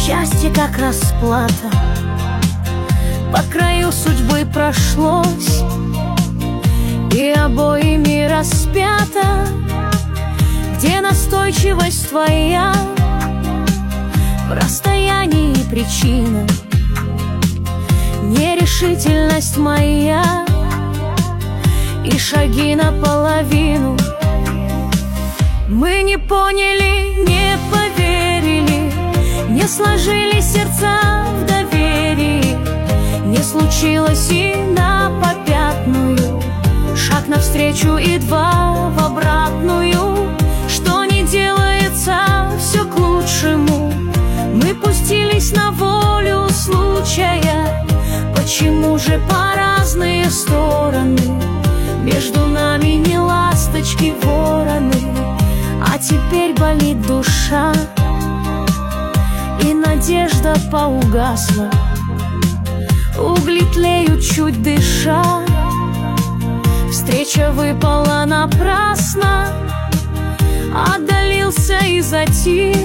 Счастье как расплата по краю судьбы прошлось, и обоими распято, где настойчивость твоя в расстоянии причина, нерешительность моя и шаги наполовину. Мы не поняли, не поверили, не сложились сердца в доверии, не случилось и на попятную, шаг навстречу и два в обратную. Что не делается, все к лучшему. Мы пустились на волю случая. Почему же по разные стороны? Между нами не ласточки, вороны. А теперь болит душа, и надежда поугасла. Угли тлеют, чуть дыша. Встреча выпала напрасно, отдалился и затих,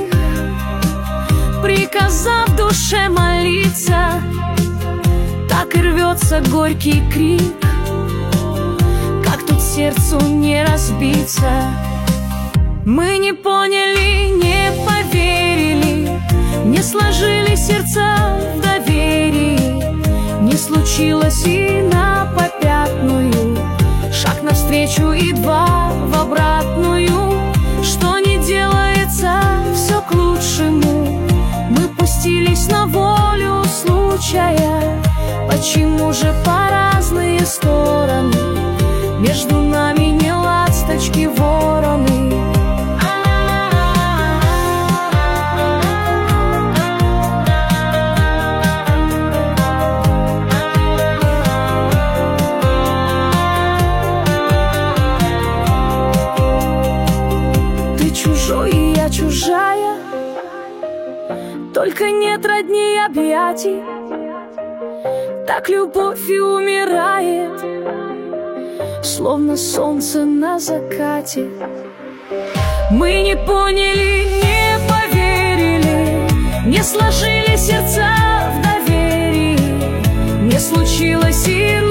приказав душе молиться. Так и рвется горький крик, как тут сердцу не разбиться. Мы не поняли, не поверили, не сложили сердца в доверии, не случилось и на попятную, шаг навстречу и два в обратную. Что не делается, все к лучшему. Мы пустились на волю случая. Почему же по разные стороны? Между нами не ласточки, вороны. И я чужая, только нет родни и объятий. Так любовь и умирает, словно солнце на закате. Мы не поняли, не поверили, не сложили сердца в доверии, не случилось и